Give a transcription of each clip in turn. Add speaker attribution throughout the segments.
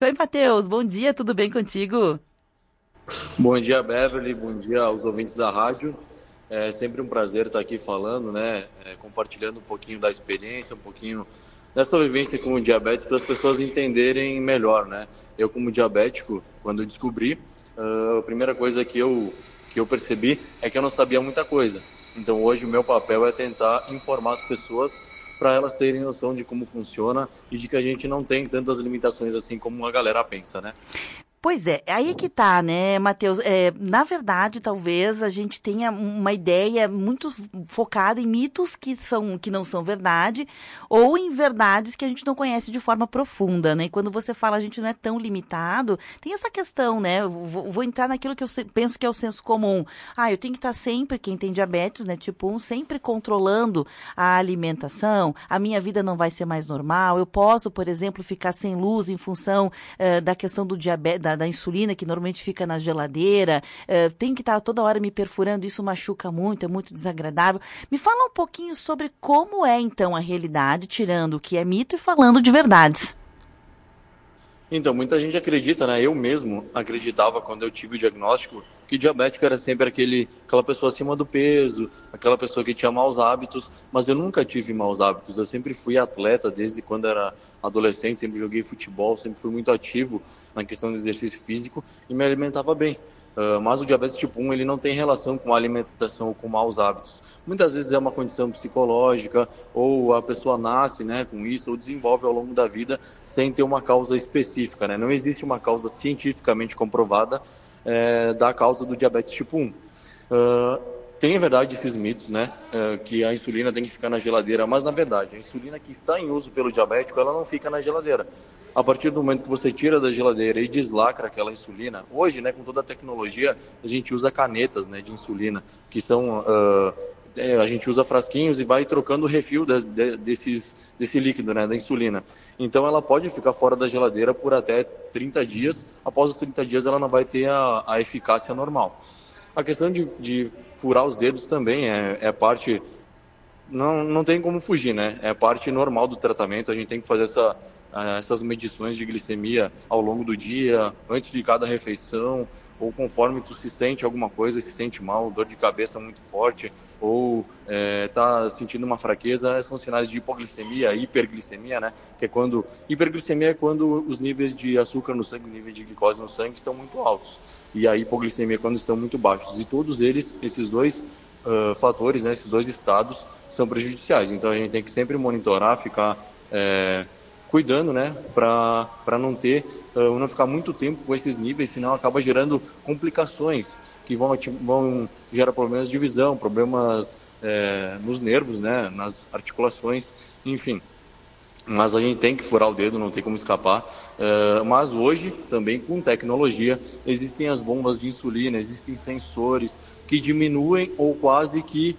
Speaker 1: Oi, Matheus, bom dia, tudo bem contigo?
Speaker 2: Bom dia, Beverly. Bom dia aos ouvintes da rádio. É sempre um prazer estar aqui falando, né? Compartilhando um pouquinho da experiência, um pouquinho dessa vivência com o diabetes para as pessoas entenderem melhor, né? Eu, como diabético, quando eu descobri, a primeira coisa que eu percebi é que eu não sabia muita coisa. Então, hoje, o meu papel é tentar informar as pessoas para elas terem noção de como funciona e de que a gente não tem tantas limitações assim como a galera pensa, né?
Speaker 1: Pois é, aí que tá, né, Matheus? Na verdade, talvez a gente tenha uma ideia muito focada em mitos que não são verdade, ou em verdades que a gente não conhece de forma profunda, né? E quando você fala a gente não é tão limitado, tem essa questão, né? Eu vou entrar naquilo que penso que é o senso comum. Eu tenho que estar sempre, quem tem diabetes, né, tipo 1, sempre controlando a alimentação, a minha vida não vai ser mais normal, eu posso, por exemplo, ficar sem luz em função da questão do diabetes, da insulina, que normalmente fica na geladeira, tem que estar toda hora me perfurando, isso machuca muito, é muito desagradável. Me fala um pouquinho sobre como é, então, a realidade, tirando o que é mito e falando de verdades.
Speaker 2: Então, muita gente acredita, né? Eu mesmo acreditava quando eu tive o diagnóstico que diabético era sempre aquela pessoa acima do peso, aquela pessoa que tinha maus hábitos, mas eu nunca tive maus hábitos. Eu sempre fui atleta desde quando era adolescente, sempre joguei futebol, sempre fui muito ativo na questão do exercício físico e me alimentava bem. Mas o diabetes tipo 1 ele não tem relação com a alimentação ou com maus hábitos. Muitas vezes é uma condição psicológica ou a pessoa nasce, né, com isso ou desenvolve ao longo da vida sem ter uma causa específica, né? Não existe uma causa cientificamente comprovada da causa do diabetes tipo 1. Tem, verdade, esses mitos, né? Que a insulina tem que ficar na geladeira, mas na verdade, a insulina que está em uso pelo diabético, ela não fica na geladeira. A partir do momento que você tira da geladeira e deslacra aquela insulina, hoje, né, com toda a tecnologia, a gente usa canetas, né, de insulina, que são. A gente usa frasquinhos e vai trocando o refil desse líquido, né, da insulina. Então, ela pode ficar fora da geladeira por até 30 dias. Após os 30 dias, ela não vai ter a eficácia normal. A questão de furar os dedos também é parte, não tem como fugir, né? É parte normal do tratamento, a gente tem que fazer essas medições de glicemia ao longo do dia, antes de cada refeição, ou conforme tu se sente alguma coisa, se sente mal, dor de cabeça muito forte, ou tá sentindo uma fraqueza, são sinais de hipoglicemia, hiperglicemia, né? Que é quando, hiperglicemia é quando os níveis de açúcar no sangue, níveis de glicose no sangue estão muito altos, e a hipoglicemia quando estão muito baixos, e todos eles, esses dois fatores, né, esses dois estados, são prejudiciais. Então a gente tem que sempre monitorar, ficar cuidando, né, para não ficar muito tempo com esses níveis, senão acaba gerando complicações que vão gerar problemas de visão, problemas nos nervos, né, nas articulações, enfim. Mas a gente tem que furar o dedo, não tem como escapar. Mas hoje, também com tecnologia, existem as bombas de insulina, existem sensores que diminuem ou quase que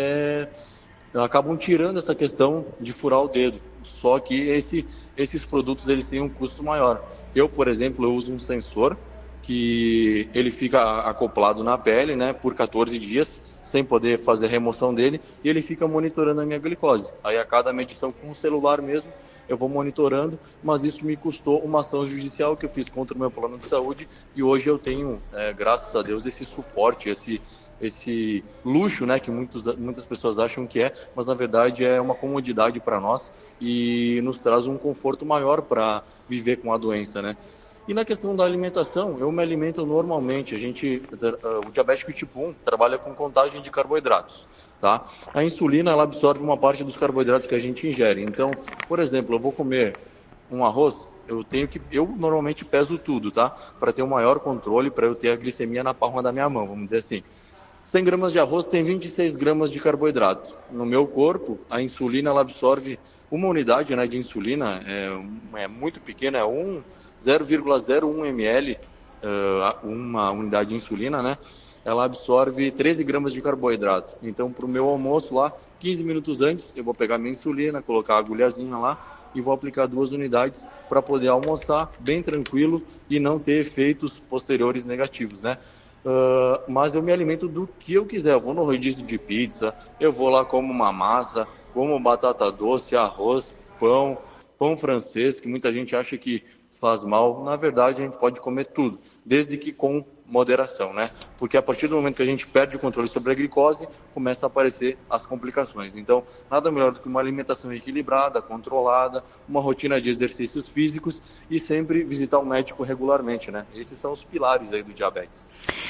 Speaker 2: acabam tirando essa questão de furar o dedo. Só que esses produtos eles têm um custo maior. Eu, por exemplo, eu uso um sensor que ele fica acoplado na pele, né, por 14 dias, sem poder fazer a remoção dele, e ele fica monitorando a minha glicose. Aí a cada medição com o celular mesmo, eu vou monitorando, mas isso me custou uma ação judicial que eu fiz contra o meu plano de saúde, e hoje eu tenho, graças a Deus, esse suporte, esse luxo, né, que muitas pessoas acham que é, mas na verdade é uma comodidade para nós e nos traz um conforto maior para viver com a doença, né? E na questão da alimentação, eu me alimento normalmente. O diabético tipo 1 trabalha com contagem de carboidratos, tá? A insulina, ela absorve uma parte dos carboidratos que a gente ingere. Então, por exemplo, eu vou comer um arroz, eu normalmente peso tudo, tá? Para ter um maior controle, para eu ter a glicemia na palma da minha mão, vamos dizer assim. 100 gramas de arroz tem 26 gramas de carboidrato. No meu corpo, a insulina ela absorve uma unidade, né, de insulina, é muito pequena, 0,01 ml, uma unidade de insulina, né? Ela absorve 13 gramas de carboidrato. Então, para o meu almoço lá, 15 minutos antes, eu vou pegar minha insulina, colocar a agulhazinha lá e vou aplicar 2 unidades para poder almoçar bem tranquilo e não ter efeitos posteriores negativos, né? Mas eu me alimento do que eu quiser. Eu vou no rodízio de pizza, eu vou lá como uma massa, como batata doce, arroz, pão francês, que muita gente acha que faz mal. Na verdade, a gente pode comer tudo, desde que com moderação, né? Porque a partir do momento que a gente perde o controle sobre a glicose, começa a aparecer as complicações. Então, nada melhor do que uma alimentação equilibrada, controlada, uma rotina de exercícios físicos e sempre visitar o médico regularmente, né? Esses são os pilares aí do diabetes.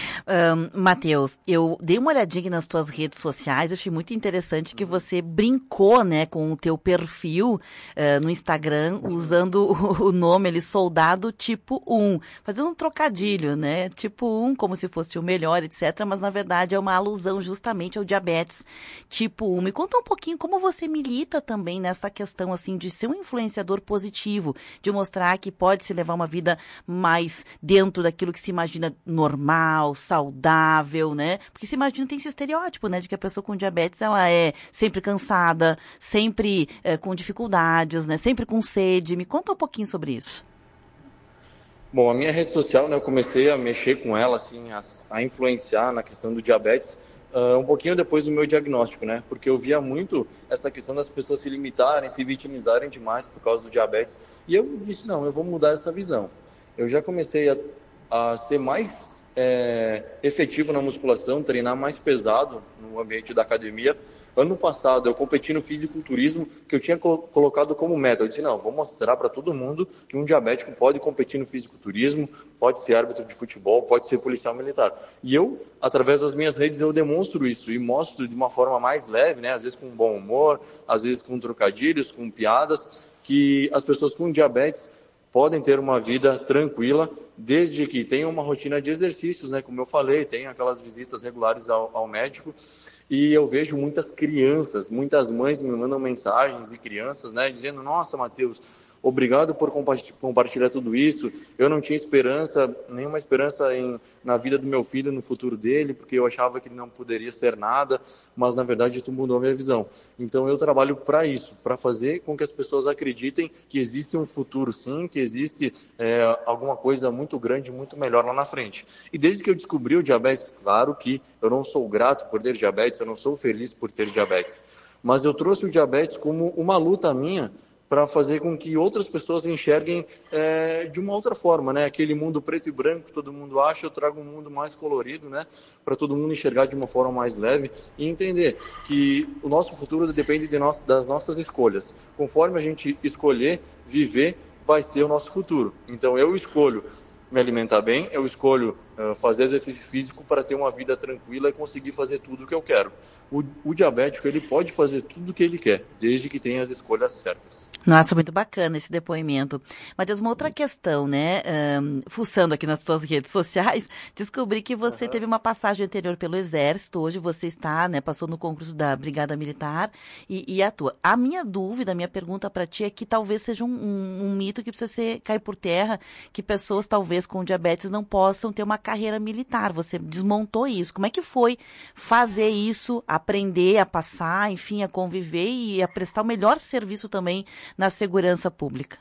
Speaker 1: Matheus, eu dei uma olhadinha nas tuas redes sociais, achei muito interessante que você brincou, né, com o teu perfil no Instagram, usando o nome ali, Soldado Tipo 1, fazendo um trocadilho, né, Tipo 1, como se fosse o melhor, etc., mas na verdade é uma alusão justamente ao diabetes Tipo 1. Me conta um pouquinho como você milita também nessa questão, assim, de ser um influenciador positivo, de mostrar que pode se levar uma vida mais dentro daquilo que se imagina normal, saudável, né? Porque se imagina, tem esse estereótipo, né? De que a pessoa com diabetes, ela é sempre cansada, sempre com dificuldades, né? Sempre com sede. Me conta um pouquinho sobre isso.
Speaker 2: Bom, a minha rede social, né, eu comecei a mexer com ela, assim, a influenciar na questão do diabetes, um pouquinho depois do meu diagnóstico, né? Porque eu via muito essa questão das pessoas se limitarem, se vitimizarem demais por causa do diabetes. E eu disse, não, eu vou mudar essa visão. Eu já comecei a ser mais efetivo na musculação, treinar mais pesado no ambiente da academia. Ano passado eu competi no fisiculturismo, que eu tinha colocado como meta. Eu disse, não, vou mostrar para todo mundo que um diabético pode competir no fisiculturismo, pode ser árbitro de futebol, pode ser policial militar. E eu, através das minhas redes, eu demonstro isso e mostro de uma forma mais leve, né? Às vezes com bom humor, às vezes com trocadilhos, com piadas, que as pessoas com diabetes podem ter uma vida tranquila, desde que tenham uma rotina de exercícios, né? Como eu falei, tem aquelas visitas regulares ao médico. E eu vejo muitas crianças, muitas mães me mandam mensagens de crianças, né? Dizendo, nossa, Matheus, obrigado por compartilhar tudo isso. Eu não tinha esperança, nenhuma esperança na vida do meu filho, no futuro dele, porque eu achava que ele não poderia ser nada, mas na verdade tu mudou a minha visão. Então eu trabalho para isso, para fazer com que as pessoas acreditem que existe um futuro sim, que existe alguma coisa muito grande, muito melhor lá na frente. E desde que eu descobri o diabetes, claro que eu não sou grato por ter diabetes, eu não sou feliz por ter diabetes, mas eu trouxe o diabetes como uma luta minha, para fazer com que outras pessoas enxerguem de uma outra forma, né? Aquele mundo preto e branco que todo mundo acha, eu trago um mundo mais colorido, né? Para todo mundo enxergar de uma forma mais leve e entender que o nosso futuro depende das nossas escolhas. Conforme a gente escolher viver, vai ser o nosso futuro. Então eu escolho me alimentar bem, eu escolho fazer exercício físico para ter uma vida tranquila e conseguir fazer tudo o que eu quero. O diabético, ele pode fazer tudo o que ele quer, desde que tenha as escolhas certas.
Speaker 1: Nossa, muito bacana esse depoimento. Matheus, uma outra questão, né? Fuçando aqui nas suas redes sociais, descobri que você teve uma passagem anterior pelo Exército. Hoje você está, né? Passou no concurso da Brigada Militar e atua. A minha dúvida, a minha pergunta para ti é que talvez seja um mito que precisa cair por terra, que pessoas talvez com diabetes não possam ter uma carreira militar. Você desmontou isso. Como é que foi fazer isso, aprender a passar, enfim, a conviver e a prestar o melhor serviço também na segurança pública?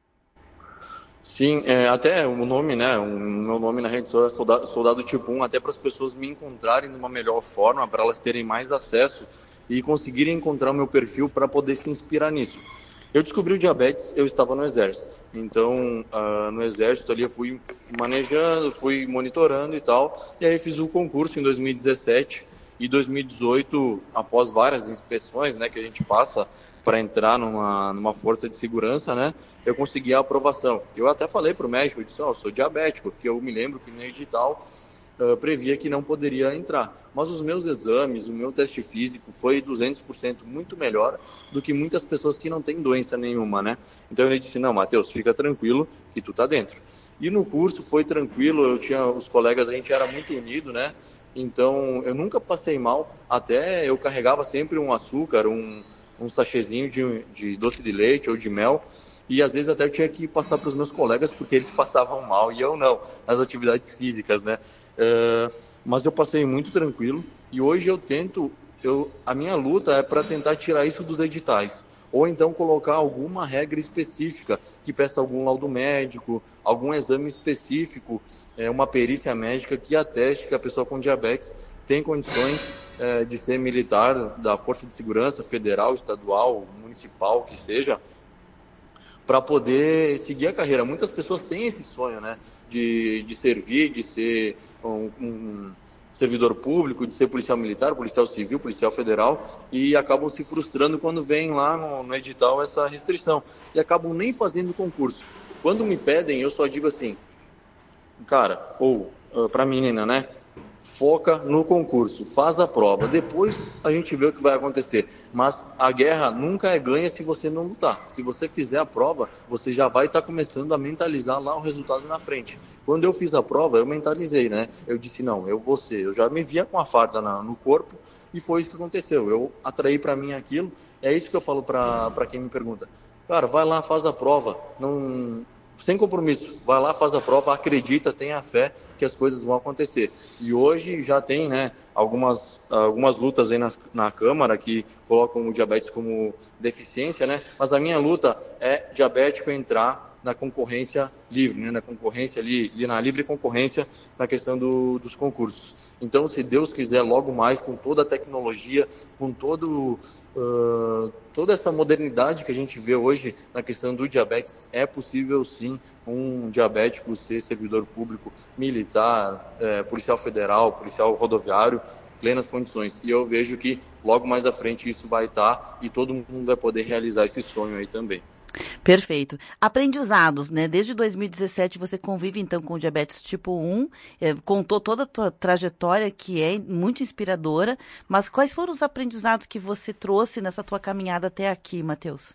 Speaker 2: Sim, até o nome, né? O meu nome na rede social é Soldado Tipo 1, até para as pessoas me encontrarem de uma melhor forma, para elas terem mais acesso e conseguirem encontrar o meu perfil para poder se inspirar nisso. Eu descobri o diabetes, eu estava no Exército. Então, no Exército ali eu fui manejando, fui monitorando e tal. E aí fiz o concurso em 2017 e 2018, após várias inspeções, né, que a gente passa para entrar numa força de segurança, né, eu consegui a aprovação. Eu até falei para o médico, eu disse, eu sou diabético, porque eu me lembro que no edital previa que não poderia entrar. Mas os meus exames, o meu teste físico foi 200% muito melhor do que muitas pessoas que não têm doença nenhuma, né? Então ele disse, não, Matheus, fica tranquilo que tu tá dentro. E no curso foi tranquilo, eu tinha os colegas, a gente era muito unido, né? Então eu nunca passei mal, até eu carregava sempre um açúcar, um sachêzinho de doce de leite ou de mel, e às vezes até eu tinha que passar para os meus colegas porque eles passavam mal e eu não, nas atividades físicas, né? Mas eu passei muito tranquilo e hoje a minha luta é para tentar tirar isso dos editais, ou então colocar alguma regra específica que peça algum laudo médico, algum exame específico, uma perícia médica que ateste que a pessoa com diabetes tem condições de ser militar da Força de Segurança Federal, estadual, municipal, que seja, para poder seguir a carreira. Muitas pessoas têm esse sonho, né, de servir, de ser um servidor público, de ser policial militar, policial civil, policial federal, e acabam se frustrando quando vem lá no edital essa restrição, e acabam nem fazendo concurso. Quando me pedem, eu só digo assim, cara, ou para a menina, né, foca no concurso, faz a prova, depois a gente vê o que vai acontecer. Mas a guerra nunca é ganha se você não lutar. Se você fizer a prova, você já vai estar começando a mentalizar lá o resultado na frente. Quando eu fiz a prova, eu mentalizei, né? Eu disse, não, eu vou ser. Eu já me via com a farda no corpo e foi isso que aconteceu. Eu atraí para mim aquilo. É isso que eu falo para quem me pergunta. Cara, vai lá, faz a prova. Não... Sem compromisso, vai lá, faz a prova, acredita, tenha fé que as coisas vão acontecer. E hoje já tem, né, algumas lutas aí na Câmara que colocam o diabetes como deficiência, né, mas a minha luta é diabético entrar na concorrência livre, né, na concorrência ali, na livre concorrência na questão dos concursos. Então, se Deus quiser, logo mais, com toda a tecnologia, com toda essa modernidade que a gente vê hoje na questão do diabetes, é possível sim um diabético ser servidor público, militar, policial federal, policial rodoviário, plenas condições. E eu vejo que logo mais à frente isso vai estar e todo mundo vai poder realizar esse sonho aí também.
Speaker 1: Perfeito. Aprendizados, né? Desde 2017 você convive então com o diabetes tipo 1, contou toda a tua trajetória que é muito inspiradora, mas quais foram os aprendizados que você trouxe nessa tua caminhada até aqui, Matheus?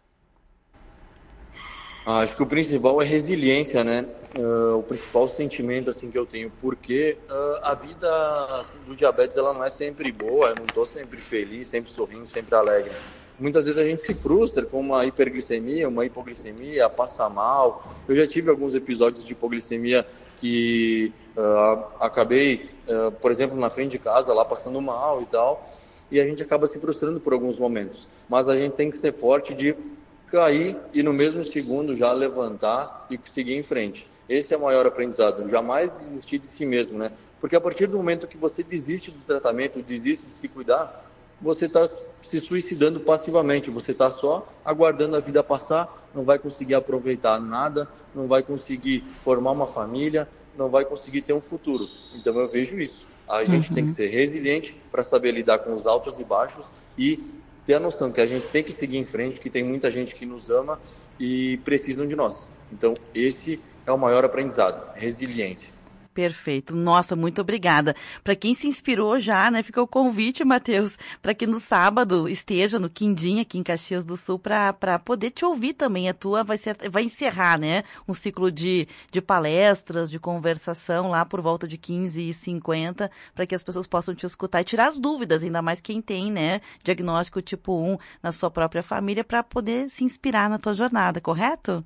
Speaker 2: Acho que o principal é resiliência, né? O principal sentimento assim que eu tenho, porque a vida do diabetes ela não é sempre boa, eu não estou sempre feliz, sempre sorrindo, sempre alegre. Muitas vezes a gente se frustra com uma hiperglicemia, uma hipoglicemia, passa mal. Eu já tive alguns episódios de hipoglicemia que acabei, por exemplo, na frente de casa, lá passando mal e tal, e a gente acaba se frustrando por alguns momentos. Mas a gente tem que ser forte de cair e no mesmo segundo já levantar e seguir em frente. Esse é o maior aprendizado, jamais desistir de si mesmo, né? Porque a partir do momento que você desiste do tratamento, desiste de se cuidar, você está se suicidando passivamente, você está só aguardando a vida passar, não vai conseguir aproveitar nada, não vai conseguir formar uma família, não vai conseguir ter um futuro. Então eu vejo isso. A gente tem que ser resiliente para saber lidar com os altos e baixos e ter a noção que a gente tem que seguir em frente, que tem muita gente que nos ama e precisam de nós. Então esse é o maior aprendizado, resiliência.
Speaker 1: Perfeito. Nossa, muito obrigada. Para quem se inspirou já, né, fica o convite, Matheus, para que no sábado esteja no Quindim, aqui em Caxias do Sul, para poder te ouvir também. A tua vai encerrar, né, um ciclo de palestras, de conversação lá por volta de 15h50, para que as pessoas possam te escutar e tirar as dúvidas, ainda mais quem tem, né, diagnóstico tipo 1 na sua própria família, para poder se inspirar na tua jornada, correto?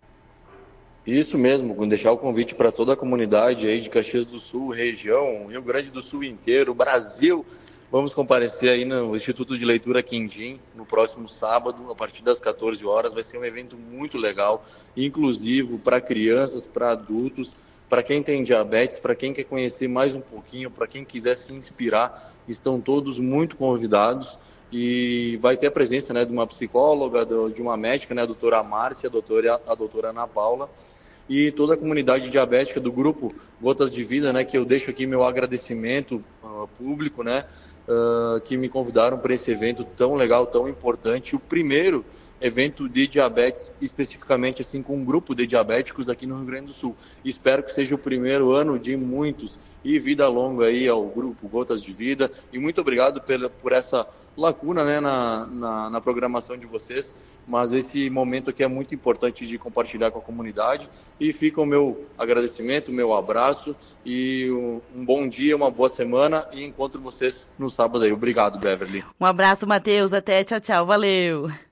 Speaker 2: Isso mesmo, deixar o convite para toda a comunidade aí de Caxias do Sul, região, Rio Grande do Sul inteiro, Brasil. Vamos comparecer aí no Instituto de Leitura Quindim no próximo sábado, a partir das 14 horas. Vai ser um evento muito legal, inclusivo para crianças, para adultos, para quem tem diabetes, para quem quer conhecer mais um pouquinho, para quem quiser se inspirar. Estão todos muito convidados. E vai ter a presença, né, de uma psicóloga, de uma médica, né, a doutora Márcia, a doutora Ana Paula, e toda a comunidade diabética do grupo Gotas de Vida, né, que eu deixo aqui meu agradecimento público, né, que me convidaram para esse evento tão legal, tão importante, o primeiro evento de diabetes, especificamente assim com um grupo de diabéticos aqui no Rio Grande do Sul. Espero que seja o primeiro ano de muitos e vida longa aí ao grupo Gotas de Vida, e muito obrigado por essa lacuna, né, na programação de vocês, mas esse momento aqui é muito importante de compartilhar com a comunidade, e fica o meu agradecimento, o meu abraço, e um bom dia, uma boa semana, e encontro vocês no sábado aí. Obrigado, Beverly.
Speaker 1: Um abraço, Matheus, até, tchau, tchau, valeu!